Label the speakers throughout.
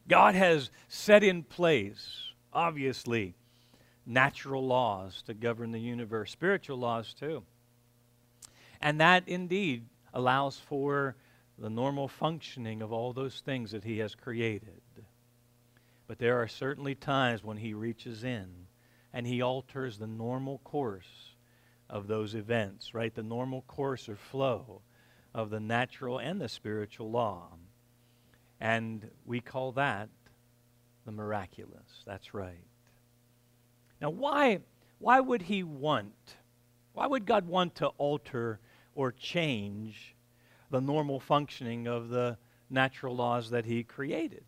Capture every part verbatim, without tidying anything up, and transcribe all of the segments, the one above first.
Speaker 1: God has set in place, obviously, natural laws to govern the universe, spiritual laws too. And that indeed allows for the normal functioning of all those things that He has created. But there are certainly times when He reaches in and He alters the normal course of those events, right? The normal course or flow of the natural and the spiritual law. And we call that the miraculous. That's right. Now, why, why would He want, why would God want to alter or change the normal functioning of the natural laws that He created?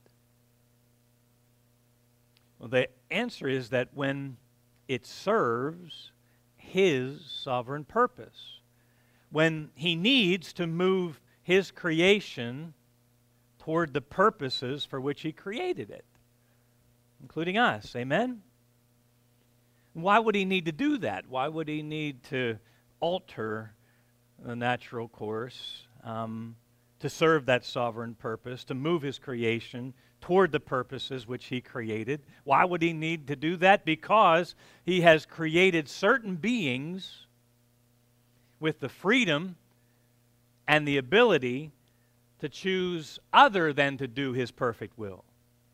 Speaker 1: Well, the answer is that when it serves His sovereign purpose, when He needs to move His creation toward the purposes for which He created it, including us. Amen? Why would He need to do that? Why would He need to alter the natural course um, to serve that sovereign purpose, to move His creation toward the purposes which He created? Why would He need to do that? Because He has created certain beings with the freedom and the ability to choose other than to do His perfect will.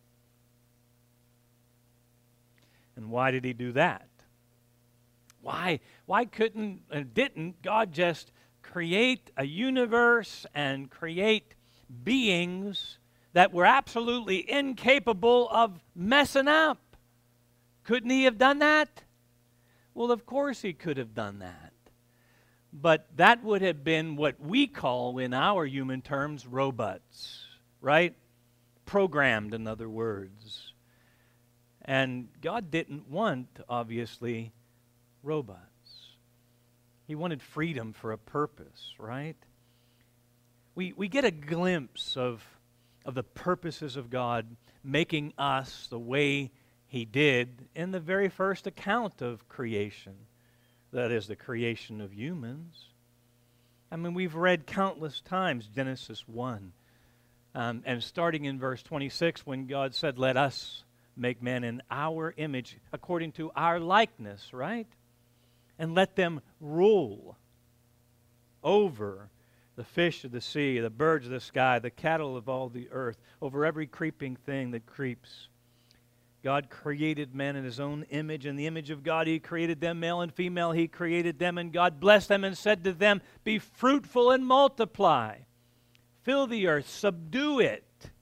Speaker 1: And why did He do that? Why, why couldn't and didn't God just create a universe and create beings that were absolutely incapable of messing up? Couldn't He have done that? Well, of course He could have done that. But that would have been what we call, in our human terms, robots, right? Programmed, in other words. And God didn't want, obviously, robots. He wanted freedom for a purpose, right? We, we get a glimpse of, of the purposes of God making us the way He did in the very first account of creation. That is, the creation of humans. I mean, we've read countless times Genesis one. Um, and starting in verse twenty-six, when God said, "Let us make man in our image, according to our likeness," right? "And let them rule over the fish of the sea, the birds of the sky, the cattle of all the earth, over every creeping thing that creeps." God created man in His own image. In the image of God He created them, male and female He created them. And God blessed them and said to them, "Be fruitful and multiply. Fill the earth, subdue it."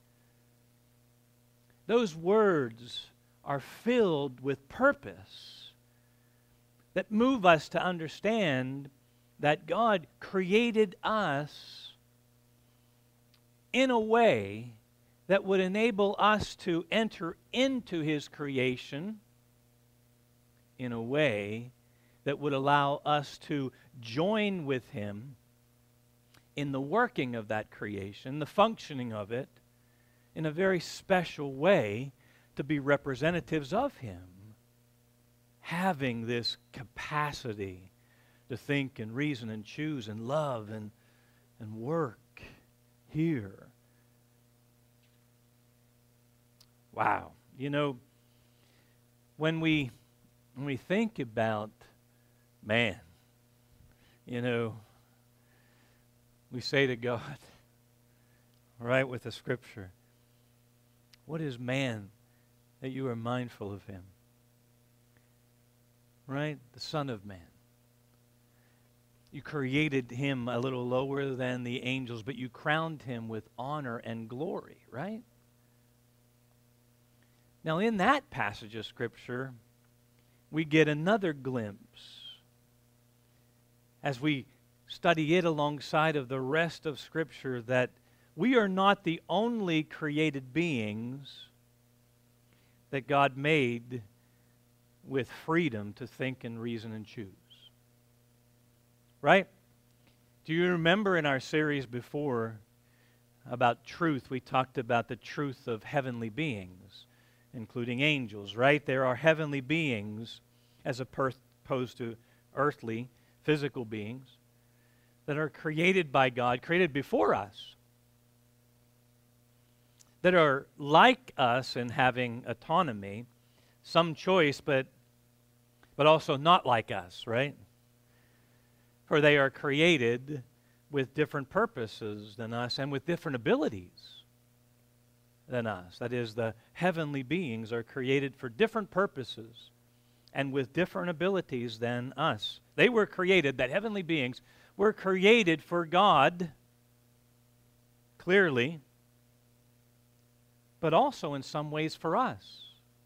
Speaker 1: Those words are filled with purpose that move us to understand that God created us in a way that would enable us to enter into His creation in a way that would allow us to join with Him in the working of that creation, the functioning of it, in a very special way, to be representatives of Him, having this capacity to think and reason and choose and love and, and work here. Wow. You know, when we when we think about man, you know, we say to God, right, with the Scripture, "What is man that you are mindful of him?" Right? The Son of Man. You created Him a little lower than the angels, but you crowned Him with honor and glory, right? Now, in that passage of Scripture, we get another glimpse as we study it alongside of the rest of Scripture, that we are not the only created beings that God made with freedom to think and reason and choose. Right? Do you remember in our series before about truth, we talked about the truth of heavenly beings, including angels, right? There are heavenly beings as opposed to earthly, physical beings that are created by God, created before us, that are like us in having autonomy, some choice, but, but also not like us, right? For they are created with different purposes than us and with different abilities than us. That is, the heavenly beings are created for different purposes and with different abilities than us. They were created, that heavenly beings were created for God, clearly, but also in some ways for us.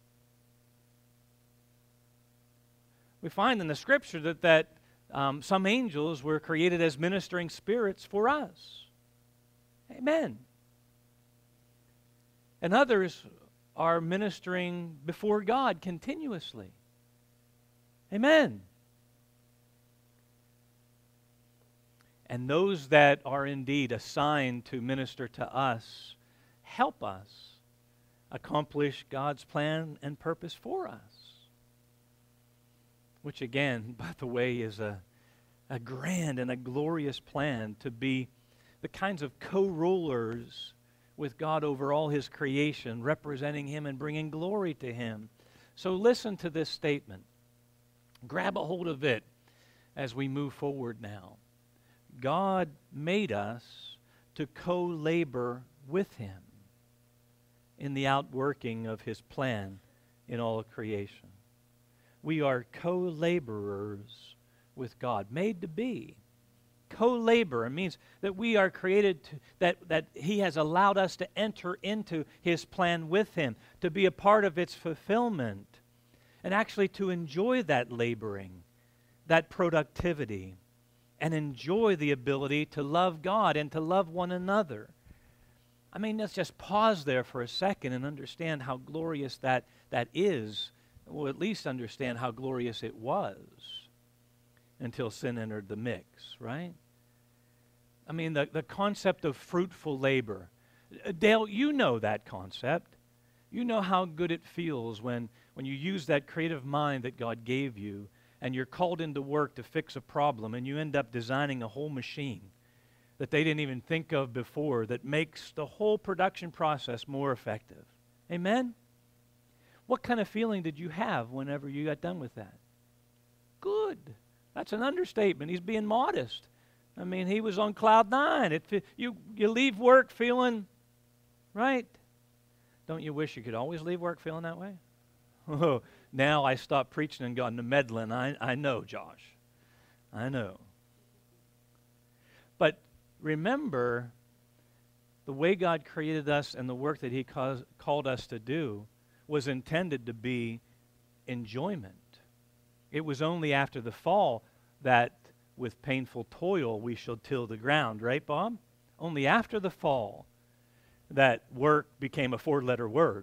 Speaker 1: We find in the Scripture that, that um, some angels were created as ministering spirits for us. Amen. And others are ministering before God continuously. Amen. And those that are indeed assigned to minister to us help us accomplish God's plan and purpose for us. Which again, by the way, is a, a grand and a glorious plan to be the kinds of co-rulers with God over all His creation, representing Him and bringing glory to Him. So listen to this statement. Grab a hold of it as we move forward now. God made us to co-labor with Him in the outworking of His plan in all of creation. We are co-laborers with God, made to be. Co-laborer means that we are created, to, that, that He has allowed us to enter into His plan with Him, to be a part of its fulfillment, and actually to enjoy that laboring, that productivity, and enjoy the ability to love God and to love one another. I mean, let's just pause there for a second and understand how glorious that, that is, or at least understand how glorious it was until sin entered the mix, right? I mean, the, the concept of fruitful labor. Dale, you know that concept. You know how good it feels when, when you use that creative mind that God gave you and you're called into work to fix a problem and you end up designing a whole machine that they didn't even think of before that makes the whole production process more effective. Amen? What kind of feeling did you have whenever you got done with that? Good. That's an understatement. He's being modest. I mean, he was on cloud nine. It, you, you leave work feeling, right? Don't you wish you could always leave work feeling that way? Oh, now I stopped preaching and gone to meddling. I, I know, Josh. I know. But remember, the way God created us and the work that He caused, called us to do was intended to be enjoyment. It was only after the fall that with painful toil we shall till the ground, right, Bob? Only after the fall that work became a four-letter word.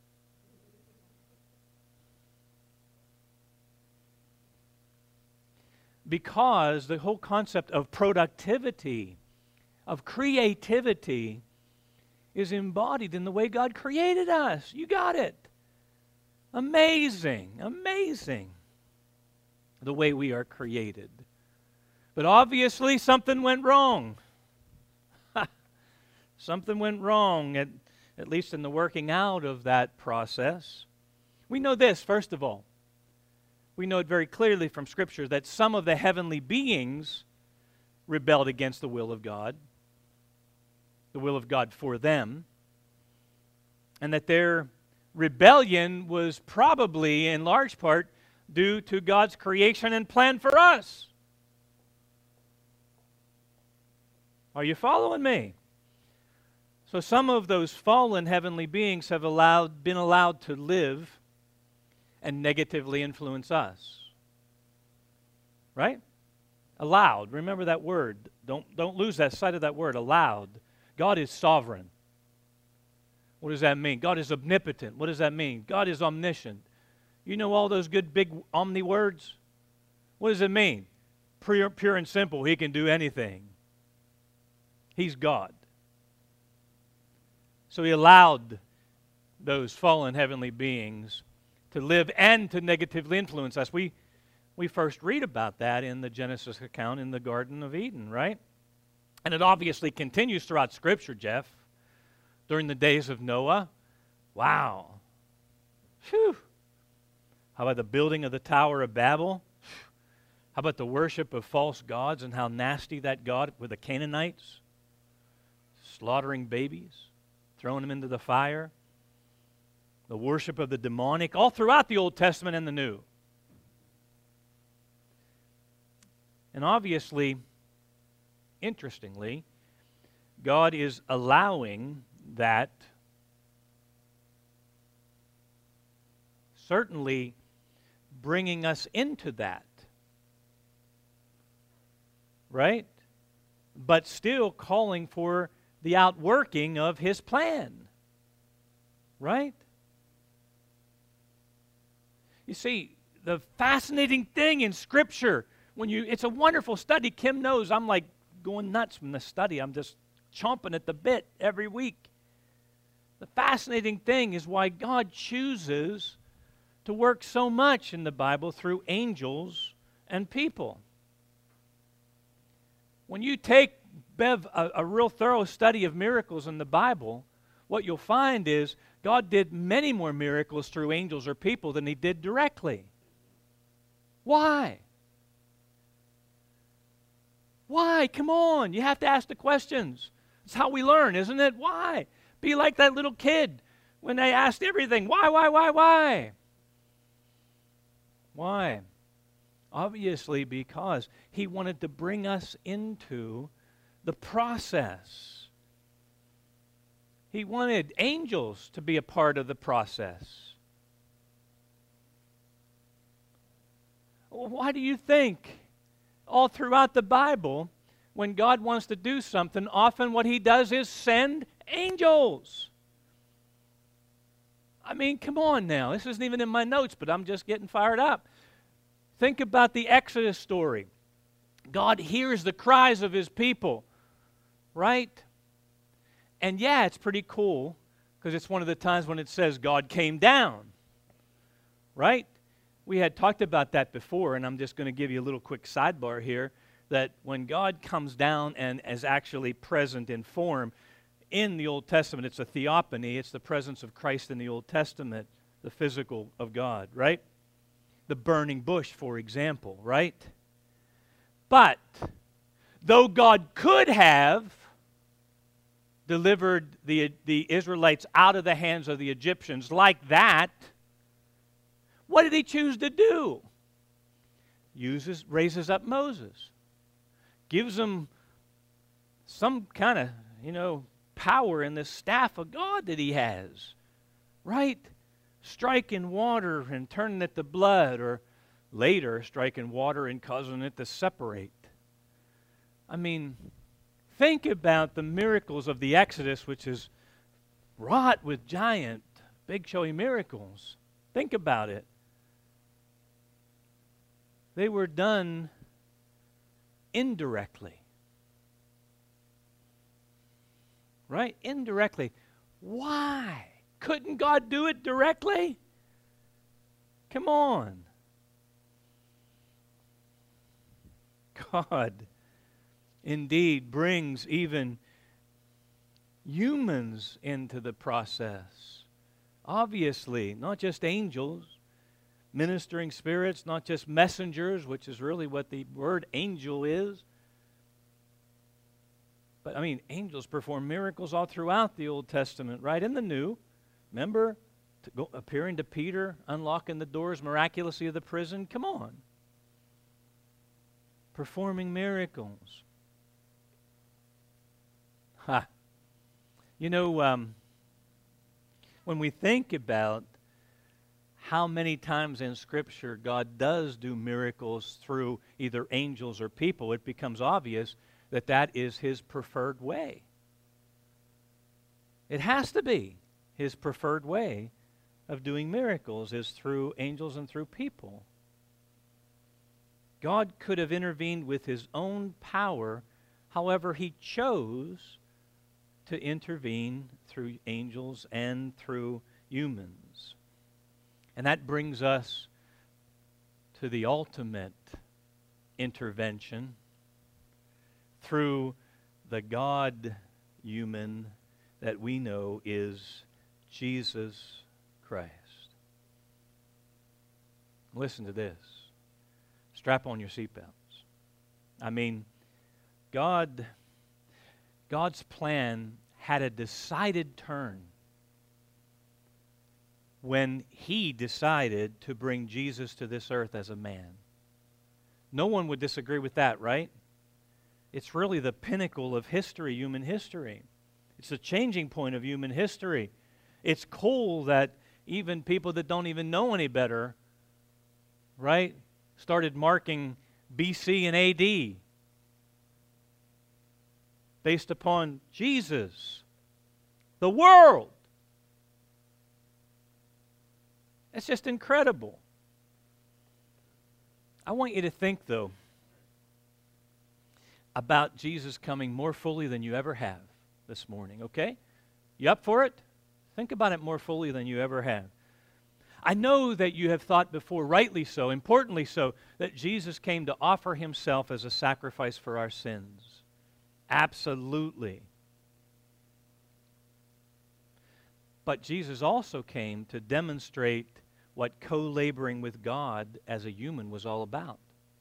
Speaker 1: Because the whole concept of productivity, of creativity, is embodied in the way God created us. You got it. Amazing, amazing, the way we are created. But obviously something went wrong. Something went wrong, at, at least in the working out of that process. We know this, first of all. We know it very clearly from Scripture that some of the heavenly beings rebelled against the will of God, the will of God for them, and that their rebellion was probably, in large part, due to God's creation and plan for us. Are you following me? So some of those fallen heavenly beings have allowed, been allowed to live and negatively influence us. Right? Allowed. Remember that word. Don't, don't lose that sight of that word, allowed. God is sovereign. What does that mean? God is omnipotent. What does that mean? God is omniscient. You know all those good big omni words? What does it mean? Pure, pure and simple, He can do anything. He's God. So He allowed those fallen heavenly beings to live and to negatively influence us. We, we first read about that in the Genesis account in the Garden of Eden, right? And it obviously continues throughout Scripture, Jeff. during the days of Noah. Wow. Phew. How about the building of the Tower of Babel? How about the worship of false gods and how nasty that got with the Canaanites? Slaughtering babies, throwing them into the fire. The worship of the demonic, all throughout the Old Testament and the New. And obviously, interestingly, God is allowing that, certainly bringing us into that, right? But still calling for the outworking of His plan, right? You see, the fascinating thing in Scripture, when you, it's a wonderful study. Kim knows I'm like going nuts from the study. I'm just chomping at the bit every week. The fascinating thing is why God chooses to work so much in the Bible through angels and people. When you take, Bev, a, a real thorough study of miracles in the Bible, what you'll find is God did many more miracles through angels or people than He did directly. Why? Why? Come on. You have to ask the questions. It's how we learn, isn't it? Why? Be like that little kid when they asked everything. Why, why, why, why? Why? Obviously because He wanted to bring us into the process. He wanted angels to be a part of the process. Why do you think all throughout the Bible, when God wants to do something, often what He does is send angels? I mean, come on now. This isn't even in my notes, but I'm just getting fired up. Think about the Exodus story. God hears the cries of His people, right? And yeah, it's pretty cool because it's one of the times when it says God came down, right? We had talked about that before, and I'm just going to give you a little quick sidebar here, that when God comes down and is actually present in form in the Old Testament, it's a theophany. It's the presence of Christ in the Old Testament, the physical of God, right? The burning bush, for example, right? But though God could have delivered the, the Israelites out of the hands of the Egyptians like that, what did He choose to do? Uses, raises up Moses. Gives him some kind of, you know, power in this staff of God that he has. Right? Striking water and turning it to blood, or later striking water and causing it to separate. I mean, think about the miracles of the Exodus, which is wrought with giant, big showy miracles. Think about it. They were done indirectly. Right? Indirectly. Why? Couldn't God do it directly? Come on. God indeed brings even humans into the process. Obviously, not just angels, ministering spirits, not just messengers, which is really what the word angel is. But, I mean, angels perform miracles all throughout the Old Testament, right? In the New. Remember, to go, appearing to Peter, unlocking the doors miraculously of the prison? Come on. Performing miracles. Ha. You know, um, when we think about how many times in Scripture God does do miracles through either angels or people, it becomes obvious that that is His preferred way. It has to be His preferred way of doing miracles, is through angels and through people. God could have intervened with His own power, however He chose to intervene through angels and through humans. And that brings us to the ultimate intervention through the God-human that we know is Jesus Christ. Listen to this. Strap on your seatbelts. I mean, God, God's plan had a decided turn when He decided to bring Jesus to this earth as a man. No one would disagree with that, right? It's really the pinnacle of history, human history. It's the changing point of human history. It's cool that even people that don't even know any better, right, started marking B C and A D based upon Jesus, the world. It's just incredible. I want you to think, though, about Jesus coming more fully than you ever have this morning, okay? You up for it? Think about it more fully than you ever have. I know that you have thought before, rightly so, importantly so, that Jesus came to offer Himself as a sacrifice for our sins. Absolutely. But Jesus also came to demonstrate what co-laboring with God as a human was all about.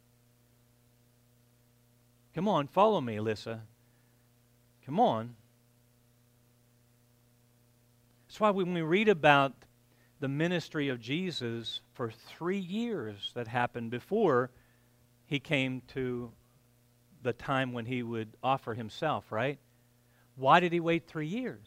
Speaker 1: Come on, follow me, Alyssa. Come on. That's why when we read about the ministry of Jesus for three years that happened before He came to the time when He would offer Himself, right? Why did He wait three years?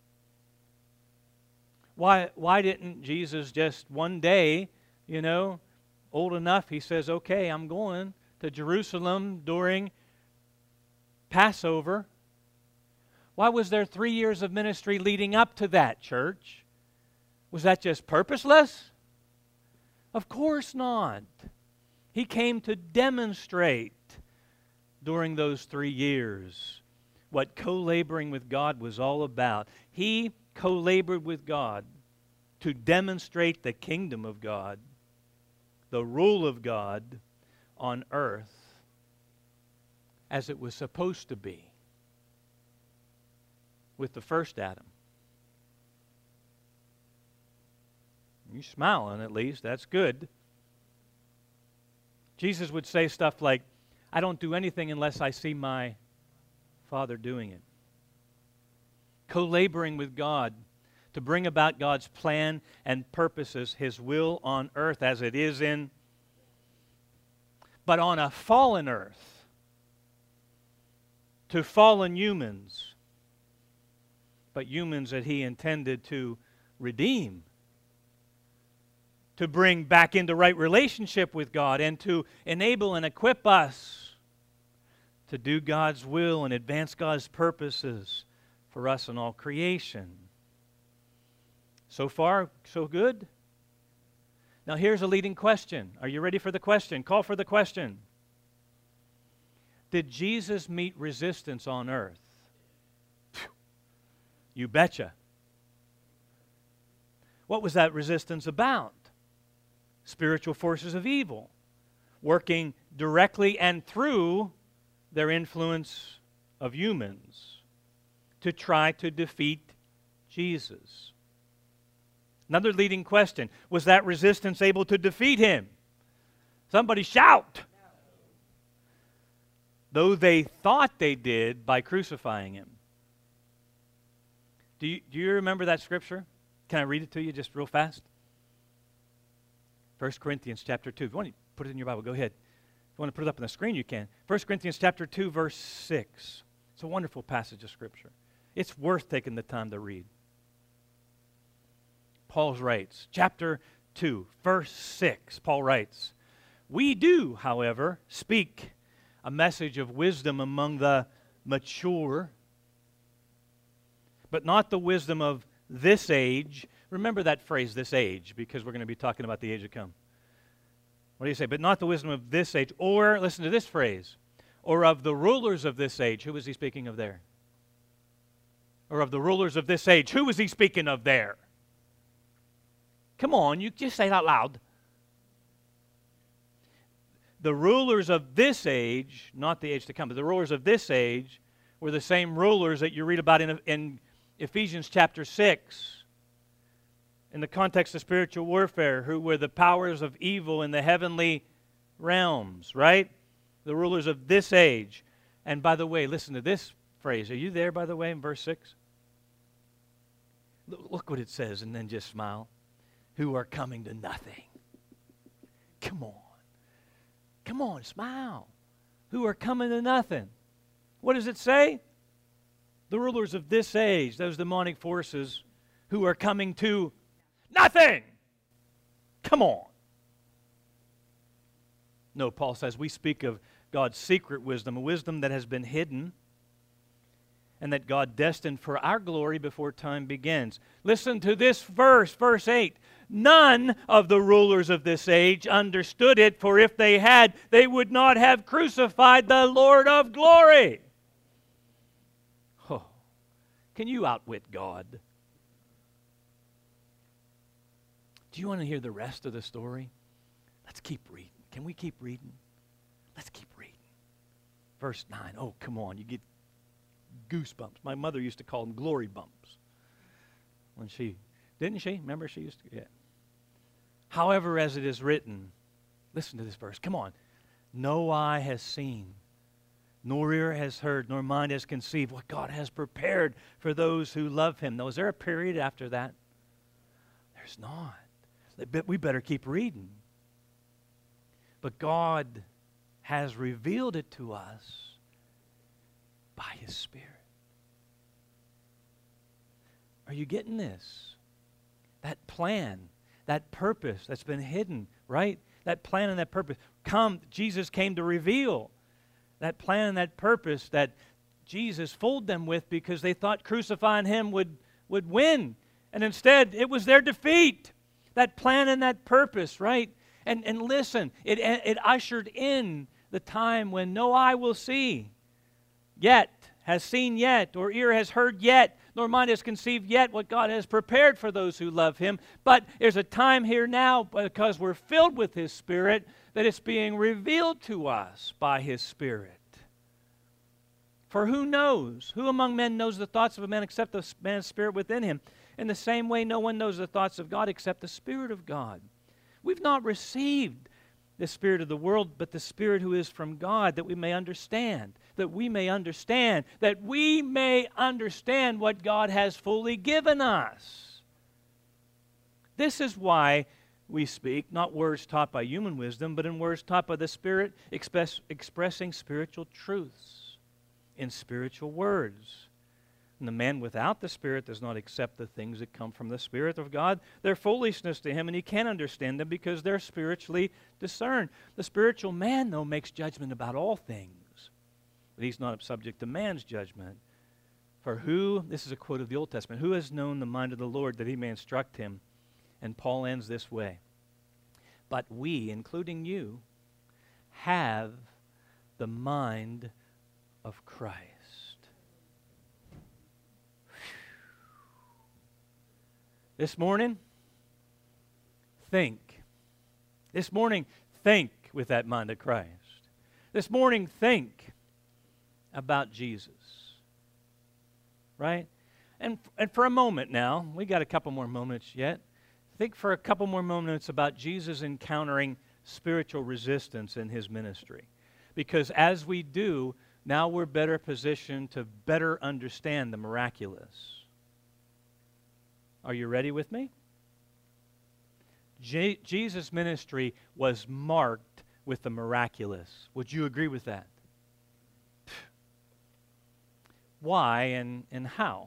Speaker 1: Why, why didn't Jesus just one day, you know, old enough, He says, okay, I'm going to Jerusalem during Passover. Why was there three years of ministry leading up to that, church? Was that just purposeless? Of course not. He came to demonstrate during those three years what co-laboring with God was all about. He co-labored with God to demonstrate the kingdom of God, the rule of God on earth as it was supposed to be with the first Adam. You're smiling at least, that's good. Jesus would say stuff like, I don't do anything unless I see my Father doing it. Co-laboring with God to bring about God's plan and purposes, His will on earth as it is in, but on a fallen earth, to fallen humans, but humans that He intended to redeem, to bring back into right relationship with God, and to enable and equip us to do God's will and advance God's purposes for us and all creation. So far, so good? Now here's a leading question. Are you ready for the question? Call for the question. Did Jesus meet resistance on earth? Phew. You betcha. What was that resistance about? Spiritual forces of evil, working directly and through their influence of humans to try to defeat Jesus. Another leading question, was that resistance able to defeat Him? Somebody shout! No. Though they thought they did by crucifying Him. Do you, do you remember that scripture? Can I read it to you just real fast? First Corinthians chapter two. If you want to put it in your Bible, go ahead. If you want to put it up on the screen, you can. First Corinthians chapter two, verse six. It's a wonderful passage of Scripture. It's worth taking the time to read. Paul writes, chapter two, verse six, Paul writes, we do, however, speak a message of wisdom among the mature, but not the wisdom of this age. Remember that phrase, this age, because we're going to be talking about the age to come. What do you say? But not the wisdom of this age, or, listen to this phrase, or of the rulers of this age. Who was he speaking of there? Or of the rulers of this age. Who was he speaking of there? Come on, you just say it out loud. The rulers of this age, not the age to come, but the rulers of this age were the same rulers that you read about in, in Ephesians chapter six, in the context of spiritual warfare, who were the powers of evil in the heavenly realms, right? The rulers of this age. And by the way, listen to this phrase. Are you there, by the way, in verse six? Look what it says, and then just smile. Who are coming to nothing. Come on. Come on, smile. Who are coming to nothing. What does it say? The rulers of this age, those demonic forces who are coming to nothing. Come on. No, Paul says we speak of God's secret wisdom, a wisdom that has been hidden and that God destined for our glory before time begins. Listen to this verse, verse eight. None of the rulers of this age understood it, for if they had, they would not have crucified the Lord of glory. Oh, can you outwit God? Do you want to hear the rest of the story? Let's keep reading. Can we keep reading? Let's keep reading. Verse nine. Oh, come on. You get goosebumps. My mother used to call them glory bumps. When she, didn't she? Remember she used to, yeah. However, as it is written, listen to this verse. Come on. No eye has seen, nor ear has heard, nor mind has conceived what God has prepared for those who love Him. Now, is there a period after that? There's not. We better keep reading. But God has revealed it to us by His Spirit. Are you getting this? That plan, that purpose that's been hidden, right? That plan and that purpose. Come, Jesus came to reveal that plan and that purpose that Jesus fooled them with because they thought crucifying Him would, would win. And instead, it was their defeat. That plan and that purpose, right? And, and listen, it, it ushered in the time when no eye will see yet, has seen yet, or ear has heard yet, nor mind has conceived yet what God has prepared for those who love Him. But there's a time here now, because we're filled with His Spirit, that it's being revealed to us by His Spirit. For who knows? Who among men knows the thoughts of a man except the man's spirit within him? In the same way, no one knows the thoughts of God except the Spirit of God. We've not received the spirit of the world, but the Spirit who is from God, that we may understand, that we may understand, that we may understand what God has fully given us. This is why we speak, not words taught by human wisdom, but in words taught by the Spirit, express, expressing spiritual truths in spiritual words. And the man without the Spirit does not accept the things that come from the Spirit of God. They're foolishness to him, and he can't understand them because they're spiritually discerned. The spiritual man, though, makes judgment about all things, but he's not subject to man's judgment. For who, this is a quote of the Old Testament, who has known the mind of the Lord that he may instruct him? And Paul ends this way. But we, including you, have the mind of Christ. This morning, think. This morning, think with that mind of Christ. This morning, think about Jesus. Right? And, and for a moment now, we got a couple more moments yet. Think for a couple more moments about Jesus encountering spiritual resistance in His ministry. Because as we do, now we're better positioned to better understand the miraculous. Are you ready with me? Je- Jesus' ministry was marked with the miraculous. Would you agree with that? Why and, and how?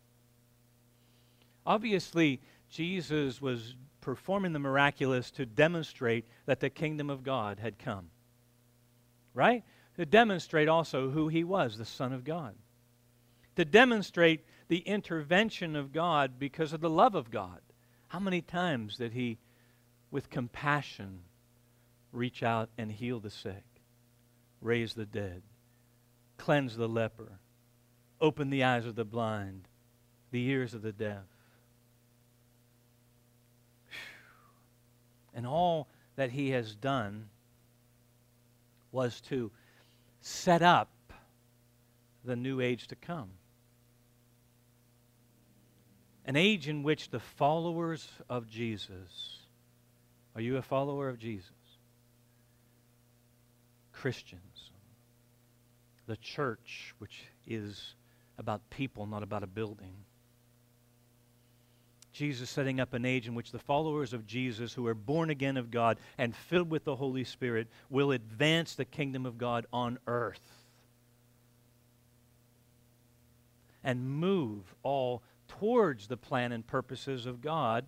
Speaker 1: Obviously, Jesus was performing the miraculous to demonstrate that the kingdom of God had come. Right? To demonstrate also who He was, the Son of God. To demonstrate the intervention of God because of the love of God. How many times did He, with compassion, reach out and heal the sick, raise the dead, cleanse the leper, open the eyes of the blind, the ears of the deaf? And all that He has done was to set up the new age to come. An age in which the followers of Jesus, are you a follower of Jesus? Christians, the church, which is about people, not about a building. Jesus setting up an age in which the followers of Jesus, who are born again of God and filled with the Holy Spirit, will advance the kingdom of God on earth and move all towards the plan and purposes of God,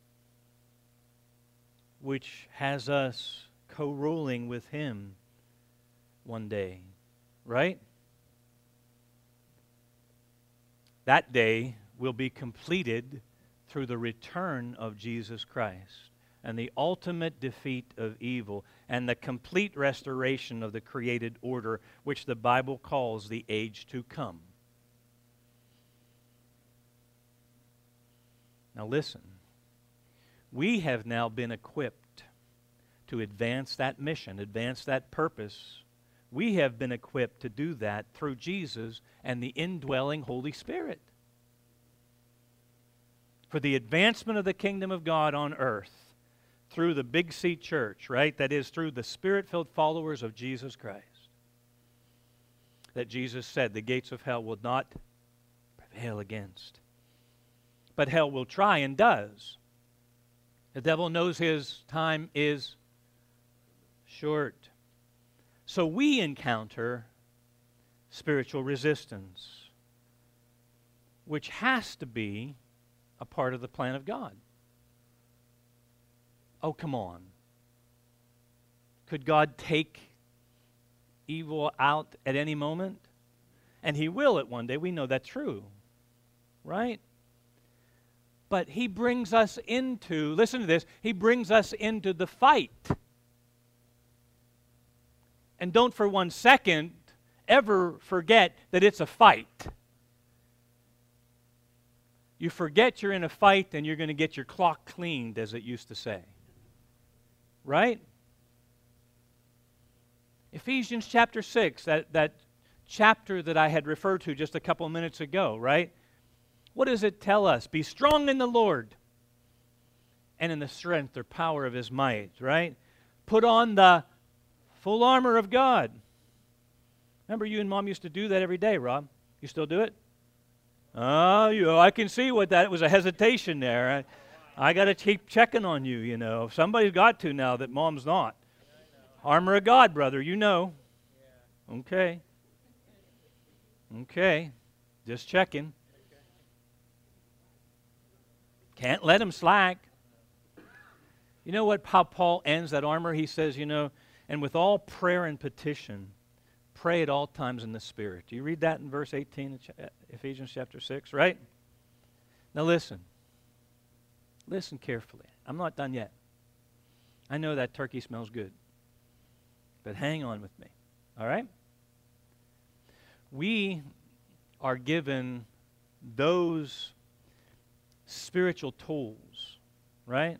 Speaker 1: which has us co-ruling with Him one day. Right? That day will be completed through the return of Jesus Christ and the ultimate defeat of evil and the complete restoration of the created order, which the Bible calls the age to come. Now listen, we have now been equipped to advance that mission, advance that purpose. We have been equipped to do that through Jesus and the indwelling Holy Spirit. For the advancement of the kingdom of God on earth through the Big C Church, right? That is, through the Spirit-filled followers of Jesus Christ. That Jesus said the gates of hell will not prevail against. But hell will try and does. The devil knows his time is short. So we encounter spiritual resistance, which has to be a part of the plan of God. Oh, come on. Could God take evil out at any moment? And He will at one day. We know that's true. Right? But He brings us into, listen to this, He brings us into the fight. And don't for one second ever forget that it's a fight. You forget you're in a fight and you're going to get your clock cleaned, as it used to say. Right? Ephesians chapter six, that, that chapter that I had referred to just a couple minutes ago, right? What does it tell us? Be strong in the Lord and in the strength or power of His might, right? Put on the full armor of God. Remember, you and Mom used to do that every day, Rob? You still do it? Oh, you know, I can see what that was, a hesitation there. I, I got to keep checking on you, you know. Somebody's got to now that Mom's not. Armor of God, brother, you know. Okay. Okay. Just checking. Can't let him slack. You know what? How Paul ends that armor? He says, you know, and with all prayer and petition, pray at all times in the Spirit. Do you read that in verse eighteen of Ephesians chapter six, right? Now listen. Listen carefully. I'm not done yet. I know that turkey smells good. But hang on with me. All right? We are given those spiritual tools, right,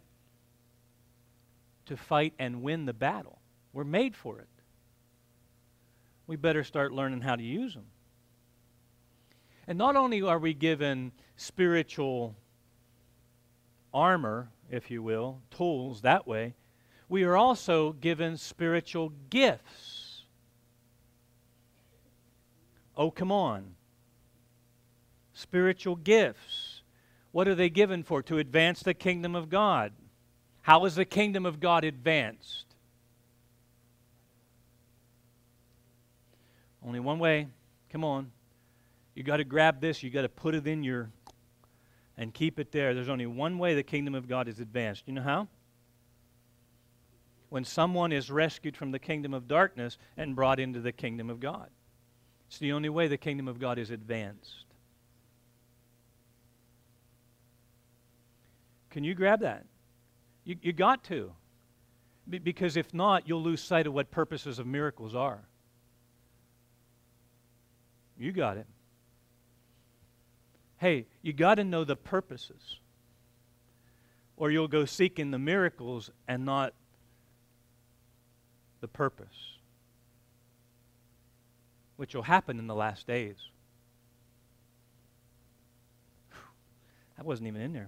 Speaker 1: to fight and win the battle. We're made for it. We better start learning how to use them. And not only are we given spiritual armor, if you will, tools that way, we are also given spiritual gifts. Oh, come on. Spiritual gifts. What are they given for? To advance the kingdom of God. How is the kingdom of God advanced? Only one way. Come on. You got to grab this. You got to put it in your, and keep it there. There's only one way the kingdom of God is advanced. You know how? When someone is rescued from the kingdom of darkness and brought into the kingdom of God. It's the only way the kingdom of God is advanced. Can you grab that? You, you got to. Be, because if not, you'll lose sight of what purposes of miracles are. You got it. Hey, you got to know the purposes. Or you'll go seeking the miracles and not the purpose. Which will happen in the last days. That wasn't even in there.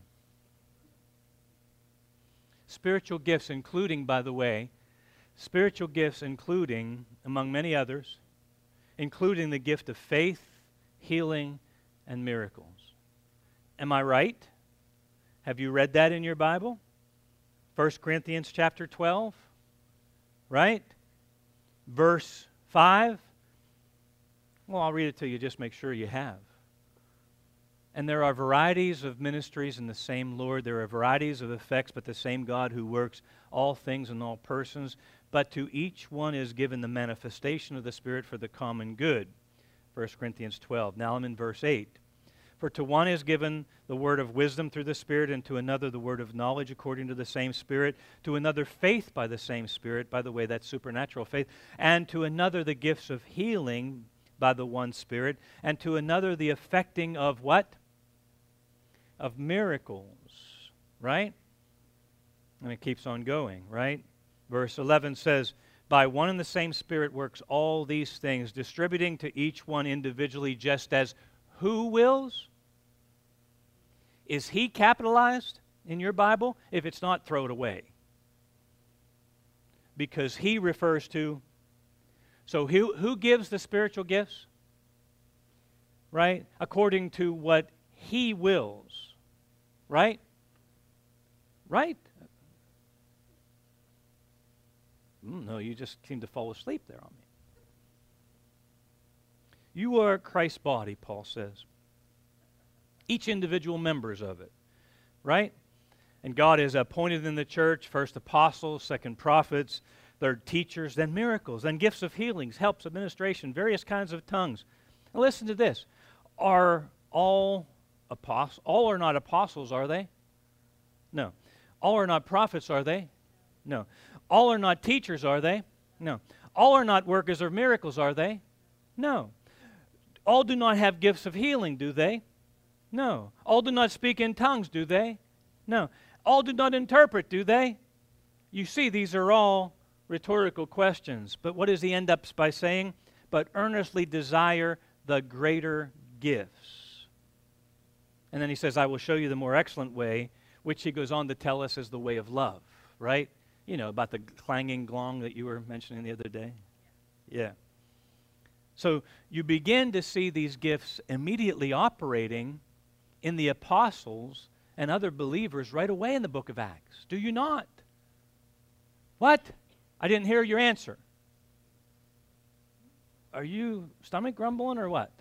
Speaker 1: Spiritual gifts, including, by the way, spiritual gifts including, among many others, including the gift of faith, healing, and miracles. Am I right? Have you read that in your Bible? First Corinthians chapter twelve, right? Verse five. Well, I'll read it to you, just make sure you have. And there are varieties of ministries in the same Lord. There are varieties of effects, but the same God who works all things in all persons. But to each one is given the manifestation of the Spirit for the common good. First Corinthians twelve. Now I'm in verse eight. For to one is given the word of wisdom through the Spirit, and to another the word of knowledge according to the same Spirit, to another faith by the same Spirit, by the way, that's supernatural faith, and to another the gifts of healing by the one Spirit, and to another the effecting of what? Of miracles, right? And it keeps on going, right? Verse eleven says, by one and the same Spirit works all these things, distributing to each one individually just as who wills? Is he capitalized in your Bible? If it's not, throw it away. Because he refers to, so who, who gives the spiritual gifts? Right? According to what he wills. Right? Right? Mm, no, you just seem to fall asleep there on me. You are Christ's body, Paul says. Each individual members of it, right? And God has appointed in the church first apostles, second prophets, third teachers, then miracles, then gifts of healings, helps, administration, various kinds of tongues. Now listen to this. Are all apostles, all are not apostles, are they? No. All are not prophets, are they? No. All are not teachers, are they? No. All are not workers of miracles, are they? No. All do not have gifts of healing, do they? No. All do not speak in tongues, do they? No. All do not interpret, do they? You see, these are all rhetorical questions. But what does he end up by saying? But earnestly desire the greater gifts. And then he says, I will show you the more excellent way, which he goes on to tell us is the way of love, right? You know, about the clanging gong that you were mentioning the other day. Yeah. So you begin to see these gifts immediately operating in the apostles and other believers right away in the book of Acts. Do you not? What? I didn't hear your answer. Are you stomach grumbling or what?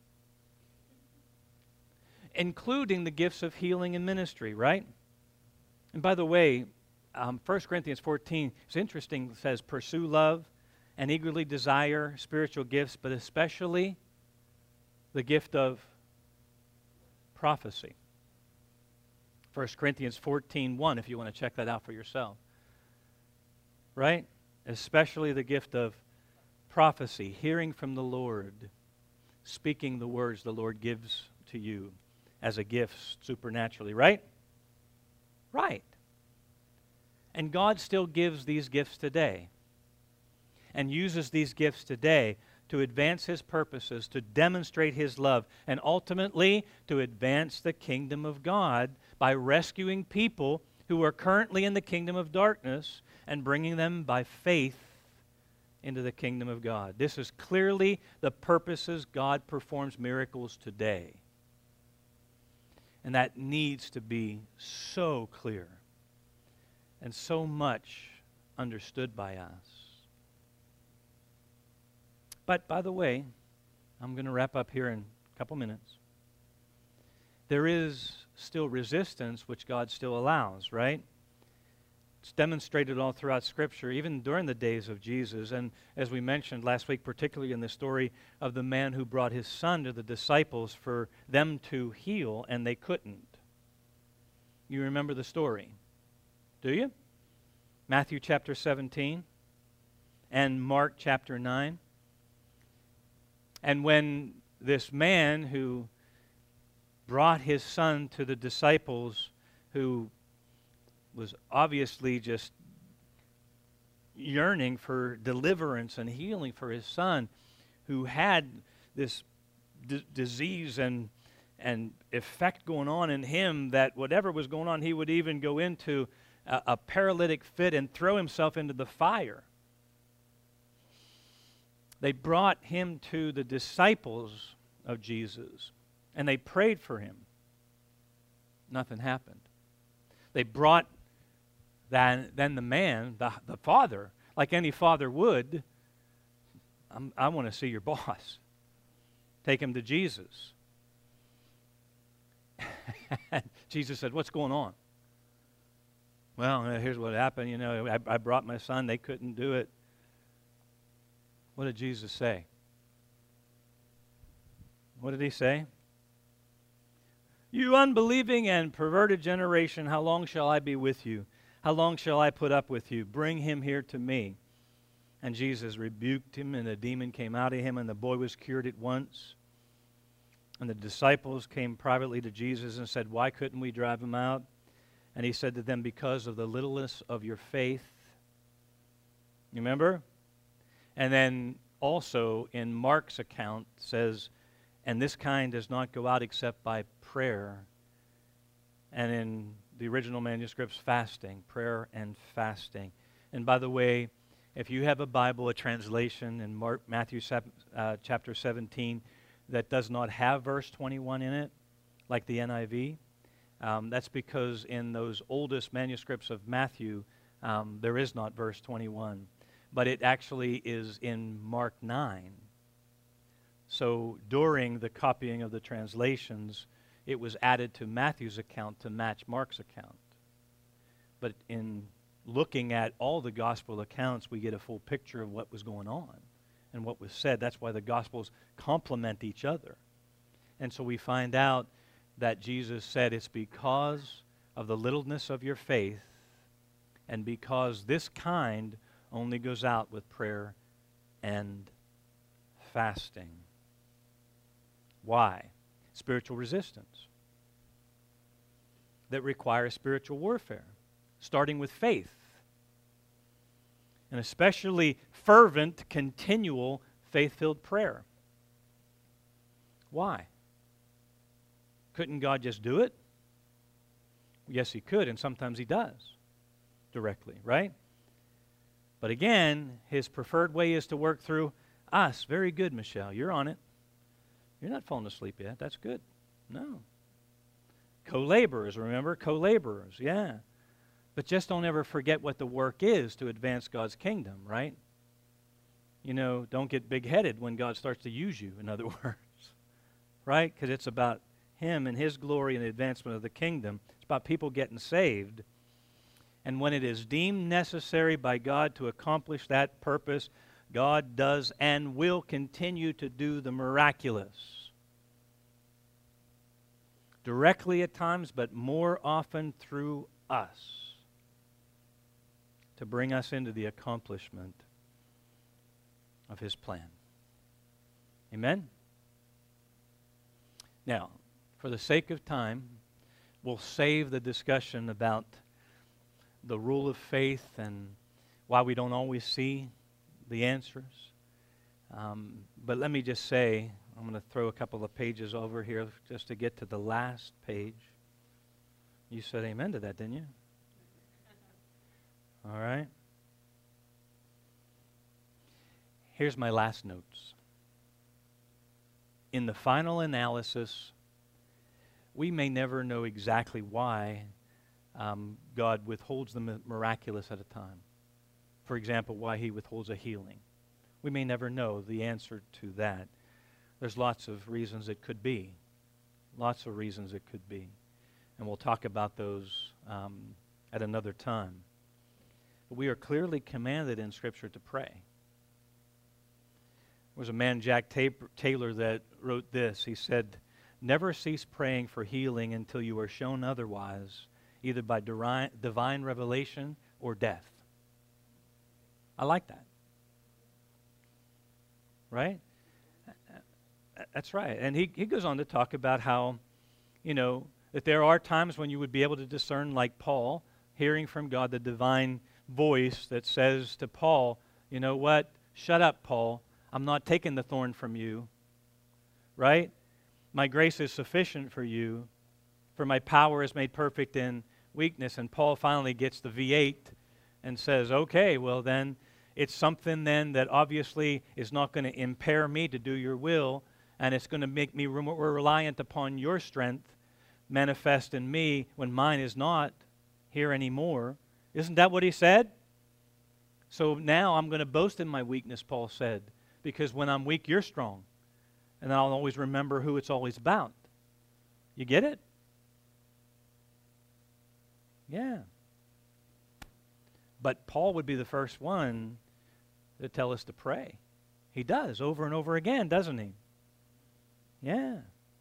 Speaker 1: Including the gifts of healing and ministry, right? And by the way, um, First Corinthians fourteen, it's interesting, it says, pursue love and eagerly desire spiritual gifts, but especially the gift of prophecy. First Corinthians fourteen one, if you want to check that out for yourself. Right? Especially the gift of prophecy, hearing from the Lord, speaking the words the Lord gives to you as a gift supernaturally, right? Right. And God still gives these gifts today, and uses these gifts today to advance His purposes, to demonstrate His love, and ultimately to advance the kingdom of God by rescuing people who are currently in the kingdom of darkness and bringing them by faith into the kingdom of God. This is clearly the purposes God performs miracles today. And that needs to be so clear and so much understood by us. But, by the way, I'm going to wrap up here in a couple minutes. There is still resistance, which God still allows, right? It's demonstrated all throughout Scripture, even during the days of Jesus. And as we mentioned last week, particularly in the story of the man who brought his son to the disciples for them to heal, and they couldn't. You remember the story, do you? Matthew chapter seventeen and Mark chapter nine. And when this man who brought his son to the disciples, who was obviously just yearning for deliverance and healing for his son, who had this d- disease and and effect going on in him that whatever was going on, he would even go into a, a paralytic fit and throw himself into the fire. They brought him to the disciples of Jesus, and they prayed for him. Nothing happened. They brought then, then the man, the, the father, like any father would, I'm, I want to see your boss. Take him to Jesus. Jesus said, what's going on? Well, here's what happened. You know, I, I brought my son. They couldn't do it. What did Jesus say? What did he say? You unbelieving and perverted generation, how long shall I be with you? How long shall I put up with you? Bring him here to me. And Jesus rebuked him, and the demon came out of him, and the boy was cured at once. And the disciples came privately to Jesus and said, why couldn't we drive him out? And he said to them, because of the littleness of your faith. You remember? And then also in Mark's account says, and this kind does not go out except by prayer. And in the original manuscripts, fasting, prayer and fasting. And by the way, if you have a Bible, a translation in Mark, Matthew uh, chapter seventeen that does not have verse twenty-one in it, like the N I V, um, that's because in those oldest manuscripts of Matthew, um, there is not verse twenty-one. But it actually is in Mark nine. So during the copying of the translations, it was added to Matthew's account to match Mark's account. But in looking at all the gospel accounts, we get a full picture of what was going on and what was said. That's why the gospels complement each other. And so we find out that Jesus said it's because of the littleness of your faith and because this kind only goes out with prayer and fasting. Why? Spiritual resistance that requires spiritual warfare, starting with faith, and especially fervent, continual, faith-filled prayer. Why? Couldn't God just do it? Yes, He could, and sometimes He does directly, right? But again, His preferred way is to work through us. Very good, Michelle. You're on it. You're not falling asleep yet. That's good. No. Co-laborers, remember? Co-laborers, yeah. But just don't ever forget what the work is to advance God's kingdom, right? You know, don't get big-headed when God starts to use you, in other words, right? Because it's about Him and His glory and the advancement of the kingdom. It's about people getting saved. And when it is deemed necessary by God to accomplish that purpose, God does and will continue to do the miraculous. Directly at times, but more often through us, to bring us into the accomplishment of His plan. Amen? Now, for the sake of time, we'll save the discussion about the rule of faith and why we don't always see the answers. Um, but let me just say, I'm going to throw a couple of pages over here just to get to the last page. You said amen to that, didn't you? All right. Here's my last notes. In the final analysis, we may never know exactly why um, God withholds the mi- miraculous at a time. For example, why He withholds a healing. We may never know the answer to that. There's lots of reasons it could be. Lots of reasons it could be. And we'll talk about those um, at another time. But we are clearly commanded in Scripture to pray. There was a man, Jack Taylor, that wrote this. He said, never cease praying for healing until you are shown otherwise, either by diri- divine revelation or death. I like that. Right? That's right. And he, he goes on to talk about how, you know, that there are times when you would be able to discern, like Paul, hearing from God the divine voice that says to Paul, you know what? Shut up, Paul. I'm not taking the thorn from you. Right? My grace is sufficient for you, for my power is made perfect in weakness. And Paul finally gets the V eight and says, okay, well then, it's something then that obviously is not going to impair me to do your will, and it's going to make me re- reliant upon your strength manifest in me when mine is not here anymore. Isn't that what he said? So now I'm going to boast in my weakness, Paul said, because when I'm weak, you're strong. And I'll always remember who it's always about. You get it? Yeah. But Paul would be the first one to tell us to pray. He does over and over again, doesn't he? Yeah.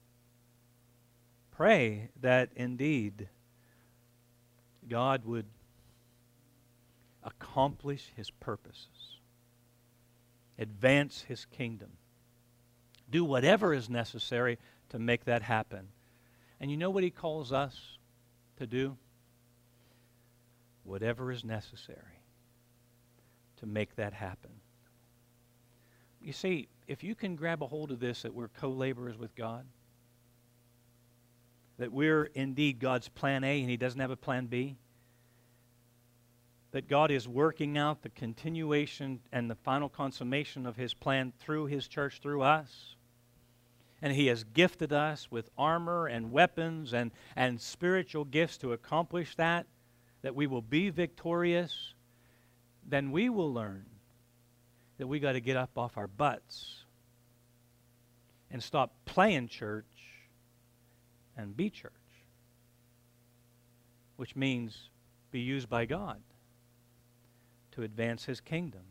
Speaker 1: Pray that indeed God would accomplish His purposes, advance His kingdom, do whatever is necessary to make that happen. And you know what He calls us to do? Whatever is necessary to make that happen. You see, if you can grab a hold of this, that we're co-laborers with God, that we're indeed God's plan A and He doesn't have a plan B, that God is working out the continuation and the final consummation of His plan through His church, through us, and He has gifted us with armor and weapons and, and spiritual gifts to accomplish that, that we will be victorious, then we will learn that we got to get up off our butts and stop playing church and be church, which means be used by God to advance His kingdom,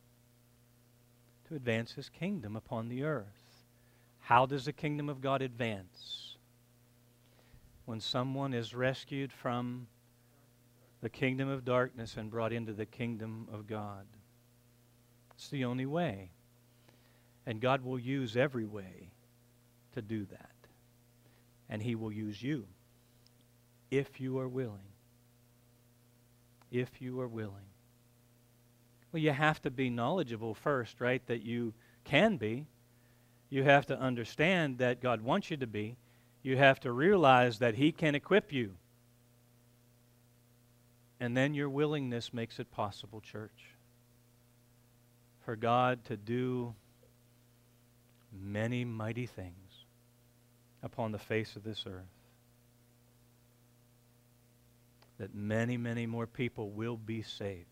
Speaker 1: to advance His kingdom upon the earth. How does the kingdom of God advance? When someone is rescued from the kingdom of darkness and brought into the kingdom of God. It's the only way. And God will use every way to do that. And He will use you if you are willing. If you are willing. Well, you have to be knowledgeable first, right? That you can be. You have to understand that God wants you to be. You have to realize that He can equip you. And then your willingness makes it possible, church, for God to do many mighty things upon the face of this earth. That many, many more people will be saved.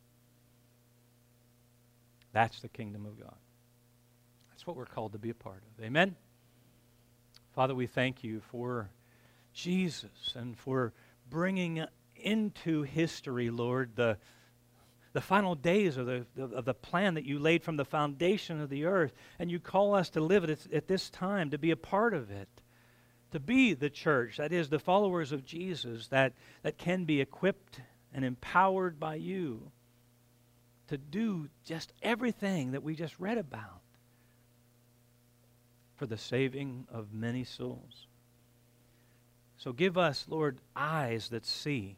Speaker 1: That's the kingdom of God. That's what we're called to be a part of. Amen? Father, we thank You for Jesus and for bringing into history, Lord, the, the final days of the, of the plan that You laid from the foundation of the earth. And You call us to live it at this time, to be a part of it, to be the church, that is, the followers of Jesus, that, that can be equipped and empowered by You to do just everything that we just read about for the saving of many souls. So give us, Lord, eyes that see.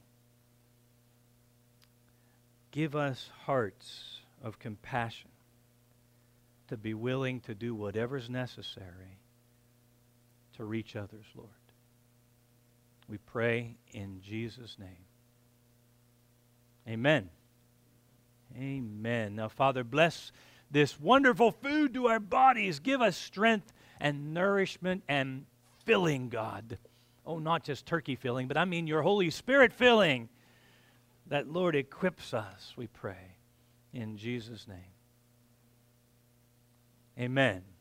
Speaker 1: Give us hearts of compassion to be willing to do whatever's necessary to reach others, Lord. We pray in Jesus' name. Amen. Amen. Now, Father, bless this wonderful food to our bodies. Give us strength and nourishment and filling, God. Oh, not just turkey filling, but I mean Your Holy Spirit filling. That, Lord, equips us, we pray, in Jesus' name. Amen.